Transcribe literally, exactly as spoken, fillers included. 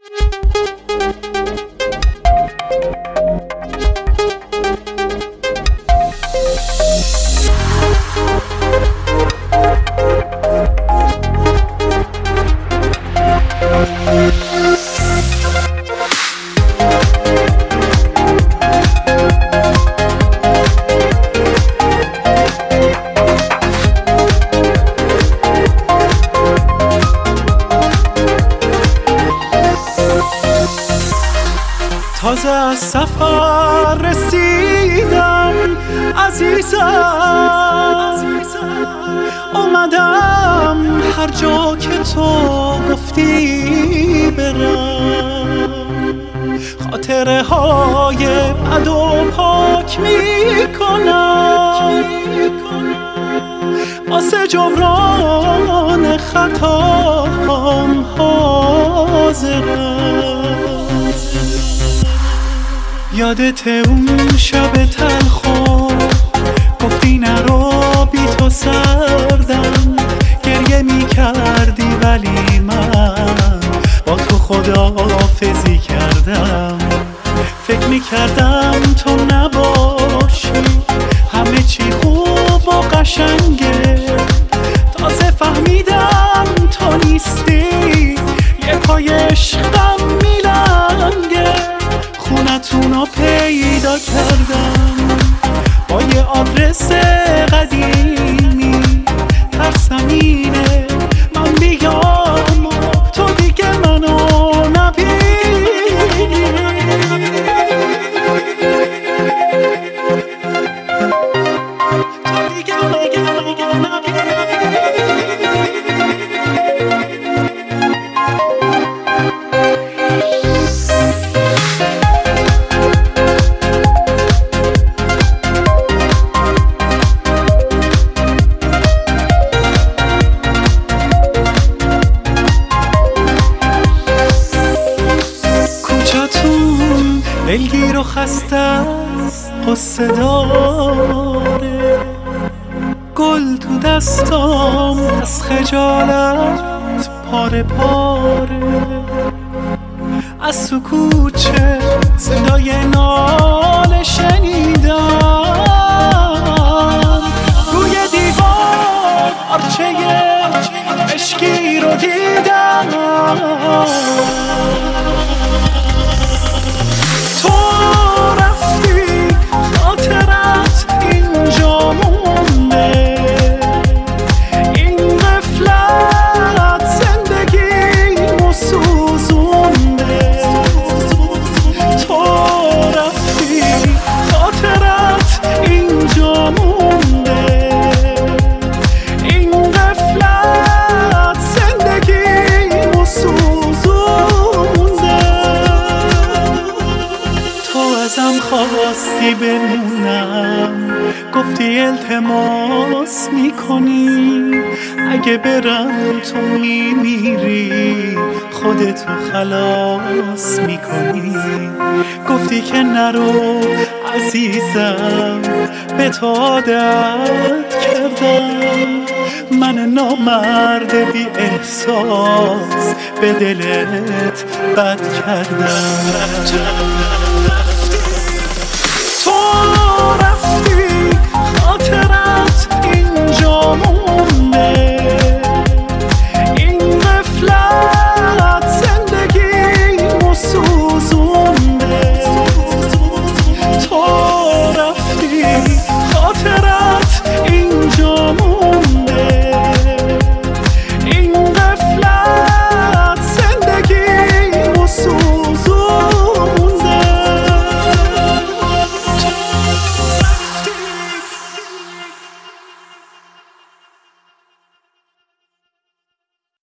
تازه از سفر رسیدم عزیزم، اومدم هر جا که تو گفتی برم، خاطره های بد و پاک میکنم، واسه جبران خطام حاضرم. یادت اون شب تلخو گفتی نرو بی تو سردم، گریه می کردی ولی من با تو خداحافظی کردم. فکر می کردم تو نباشی همه چی خوب و قشنگه، تازه فهمیدم تو نیستی یه پای عشقم میلنگه. خونتونو پیدا کردم با یه آدرس قدیمی، ترسم اینه من بیام و تو دیگه منو نبینی. تو دیگه دلگیر و خسته است، قصه داره، گل تو دستام از خجالت پاره پاره. از تو کوچه صدای ناله شنیدم، روی دیوار آرچه مشکی رو دیدم. تو رفتی خاطرت اینجا مونده، این غفلت زندگیمو سوزونده. تو رفتی خاطرت اینجا مونده، این غفلت زندگیمو سوزونده. ازم خواستی بمونم، گفتی التماس میکنی اگه برم تو میمیری خودتو خلاص میکنی. گفتی که نرو عزیزم به تو عادت کردم، من نامرد بی احساس به دلت بد کردم. تو رفتی خاطرت